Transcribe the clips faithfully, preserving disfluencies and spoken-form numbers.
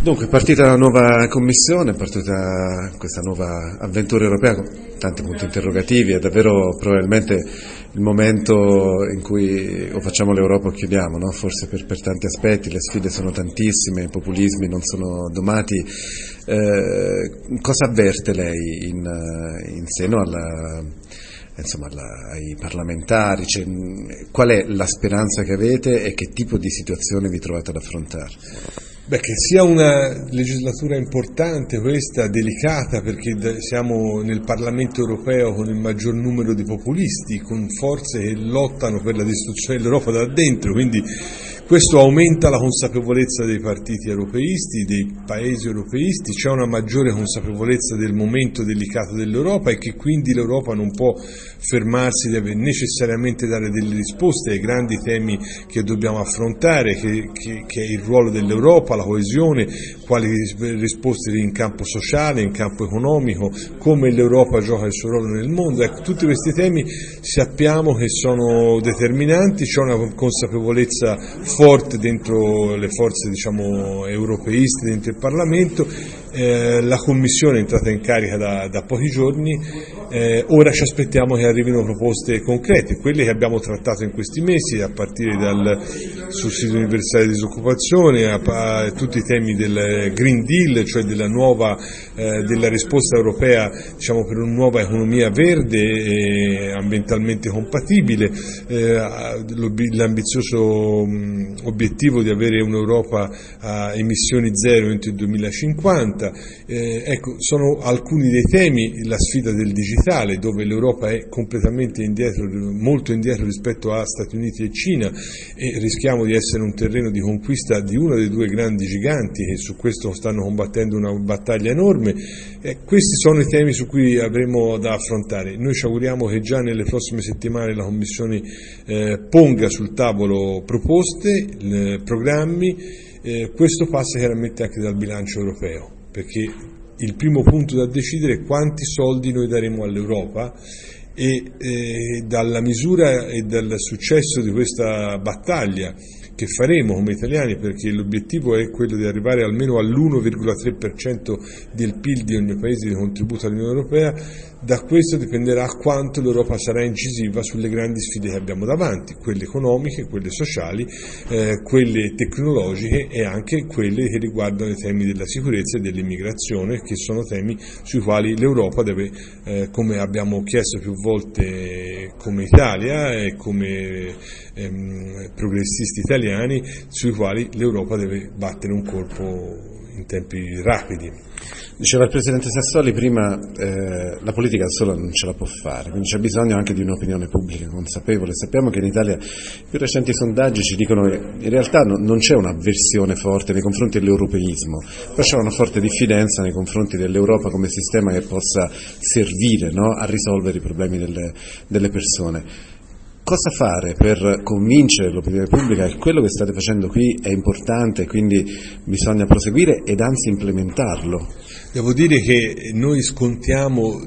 Dunque, è partita la nuova commissione, è partita questa nuova avventura europea con tanti punti interrogativi, è davvero probabilmente il momento in cui o facciamo l'Europa o chiudiamo, no? Forse per, per tanti aspetti, le sfide sono tantissime, i populismi non sono domati. Eh, cosa avverte lei in, in seno alla... Insomma, alla, ai parlamentari, cioè, qual è la speranza che avete e che tipo di situazione vi trovate ad affrontare? Beh, che sia una legislatura importante questa, delicata, perché siamo nel Parlamento europeo con il maggior numero di populisti, con forze che lottano per la distruzione dell'Europa da dentro, quindi questo aumenta la consapevolezza dei partiti europeisti, dei paesi europeisti, c'è una maggiore consapevolezza del momento delicato dell'Europa e che quindi l'Europa non può fermarsi, deve necessariamente dare delle risposte ai grandi temi che dobbiamo affrontare, che, che, che è il ruolo dell'Europa, la coesione, quali risposte in campo sociale, in campo economico, come l'Europa gioca il suo ruolo nel mondo. Ecco, tutti questi temi sappiamo che sono determinanti, c'è una consapevolezza forte dentro le forze, diciamo, europeiste, dentro il Parlamento. Eh, la Commissione è entrata in carica da, da pochi giorni, eh, ora ci aspettiamo che arrivino proposte concrete, quelle che abbiamo trattato in questi mesi, a partire dal sussidio universale di disoccupazione, a, a tutti i temi del Green Deal, cioè della nuova eh, della risposta europea, diciamo, per una nuova economia verde e ambientalmente compatibile, eh, l'ambizioso mh, obiettivo di avere un'Europa a emissioni zero entro il duemilacinquanta. Eh, ecco, sono alcuni dei temi, la sfida del digitale, dove l'Europa è completamente indietro, molto indietro rispetto a Stati Uniti e Cina, e rischiamo di essere un terreno di conquista di uno dei due grandi giganti che su questo stanno combattendo una battaglia enorme. Eh, questi sono i temi su cui avremo da affrontare. Noi ci auguriamo che già nelle prossime settimane la Commissione eh, ponga sul tavolo proposte, le, programmi. Eh, questo passa chiaramente anche dal bilancio europeo, perché il primo punto da decidere è quanti soldi noi daremo all'Europa e eh, dalla misura e dal successo di questa battaglia che faremo come italiani, perché l'obiettivo è quello di arrivare almeno all'uno virgola tre per cento del P I L di ogni paese di contributo all'Unione Europea, da questo dipenderà quanto l'Europa sarà incisiva sulle grandi sfide che abbiamo davanti, quelle economiche, quelle sociali, eh, quelle tecnologiche e anche quelle che riguardano i temi della sicurezza e dell'immigrazione, che sono temi sui quali l'Europa deve, eh, come abbiamo chiesto più volte come Italia e come ehm, progressisti italiani, sui quali l'Europa deve battere un colpo in tempi rapidi. Diceva il Presidente Sassoli prima, eh, la politica da sola non ce la può fare, quindi c'è bisogno anche di un'opinione pubblica consapevole. Sappiamo che in Italia i più recenti sondaggi ci dicono che in realtà no, non c'è un'avversione forte nei confronti dell'europeismo, però c'è una forte diffidenza nei confronti dell'Europa come sistema che possa servire, no, a risolvere i problemi delle, delle persone. Cosa fare per convincere l'opinione pubblica che quello che state facendo qui è importante e quindi bisogna proseguire ed anzi implementarlo? Devo dire che noi scontiamo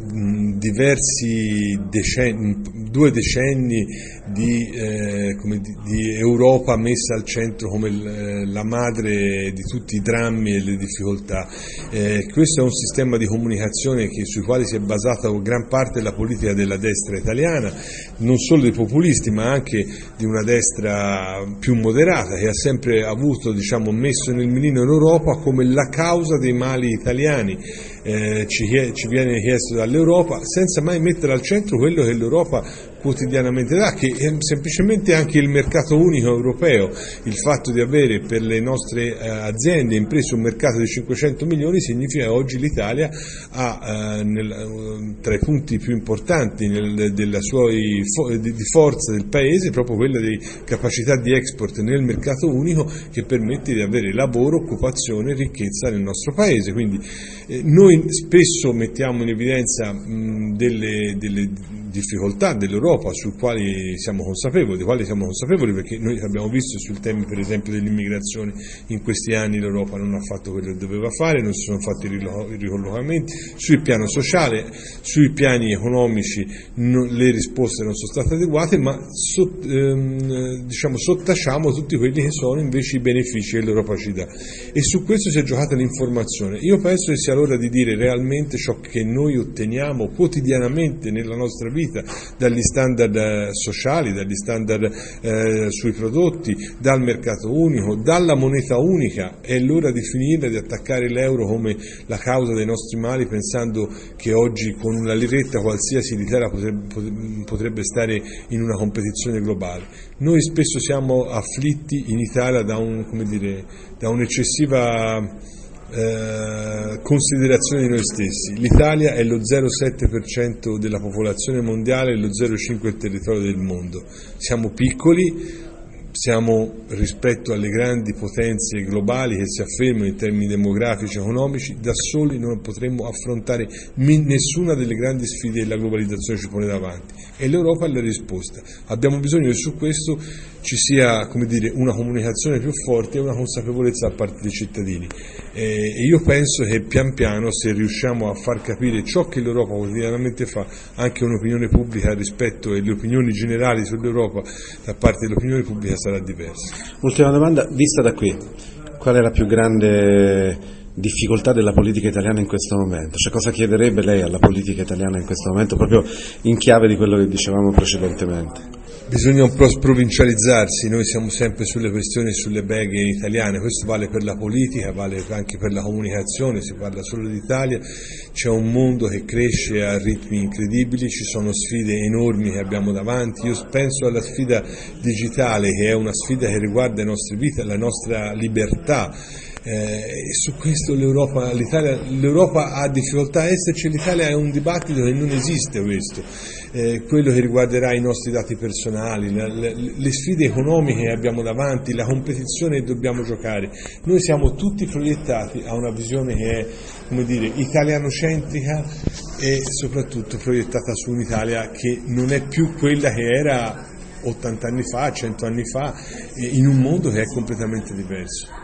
diversi decenni, due decenni di, eh, come di, di Europa messa al centro come la madre di tutti i drammi e le difficoltà. Eh, questo è un sistema di comunicazione che, sui quali si è basata gran parte della politica della destra italiana, non solo dei populisti ma anche di una destra più moderata, che ha sempre avuto, diciamo, messo nel mirino l'Europa come la causa dei mali italiani. Eh, ci, ci viene chiesto dall'Europa senza mai mettere al centro quello che l'Europa quotidianamente dà, che è semplicemente anche il mercato unico europeo. Il fatto di avere per le nostre eh, aziende e imprese un mercato di cinquecento milioni significa che oggi l'Italia ha eh, nel, tra i punti più importanti nel, della sua, di, di forza del paese proprio quella di capacità di export nel mercato unico, che permette di avere lavoro, occupazione e ricchezza nel nostro paese. Quindi eh, noi spesso mettiamo in evidenza mh, delle, delle difficoltà dell'Europa, sui quali siamo consapevoli, di quali siamo consapevoli, perché noi abbiamo visto sul tema per esempio dell'immigrazione in questi anni l'Europa non ha fatto quello che doveva fare, non si sono fatti i ricollocamenti, sul piano sociale, sui piani economici non, le risposte non sono state adeguate, ma so, ehm, diciamo, sottacciamo tutti quelli che sono invece i benefici che l'Europa ci dà, e su questo si è giocata l'informazione. Io penso che sia l'ora di dire realmente ciò che noi otteniamo quotidianamente nella nostra vita, dagli standard sociali, dagli standard eh, sui prodotti, dal mercato unico, dalla moneta unica. È l'ora di finire di attaccare l'euro come la causa dei nostri mali, pensando che oggi con una liretta qualsiasi l'Italia potrebbe, potrebbe stare in una competizione globale. Noi spesso siamo afflitti in Italia da, un, come dire, da un'eccessiva Eh, considerazione di noi stessi. L'Italia è lo zero virgola sette per cento della popolazione mondiale e lo zero virgola cinque per cento del territorio del mondo. Siamo piccoli, siamo rispetto alle grandi potenze globali che si affermano in termini demografici e economici, da soli non potremmo affrontare nessuna delle grandi sfide che la globalizzazione ci pone davanti, e l'Europa è la risposta. Abbiamo bisogno che su questo ci sia, come dire, una comunicazione più forte e una consapevolezza da parte dei cittadini, e io penso che pian piano, se riusciamo a far capire ciò che l'Europa quotidianamente fa anche un'opinione pubblica rispetto alle opinioni generali sull'Europa da parte dell'opinione pubblica, sarà diversa. Ultima domanda, vista da qui, qual è la più grande difficoltà della politica italiana in questo momento? Cioè, cosa chiederebbe lei alla politica italiana in questo momento, proprio in chiave di quello che dicevamo precedentemente? Bisogna un po' sprovincializzarsi, noi siamo sempre sulle questioni, sulle beghe italiane, questo vale per la politica, vale anche per la comunicazione, si parla solo d'Italia, c'è un mondo che cresce a ritmi incredibili, ci sono sfide enormi che abbiamo davanti. Io penso alla sfida digitale, che è una sfida che riguarda le nostre vite, la nostra libertà. Eh, e su questo l'Europa, l'Italia, l'Europa ha difficoltà a esserci, l'Italia è un dibattito che non esiste questo, eh, quello che riguarderà i nostri dati personali, la, la, le sfide economiche che abbiamo davanti, la competizione che dobbiamo giocare. Noi siamo tutti proiettati a una visione che è, come dire, italianocentrica e soprattutto proiettata su un'Italia che non è più quella che era ottanta anni fa, cento anni fa, in un mondo che è completamente diverso.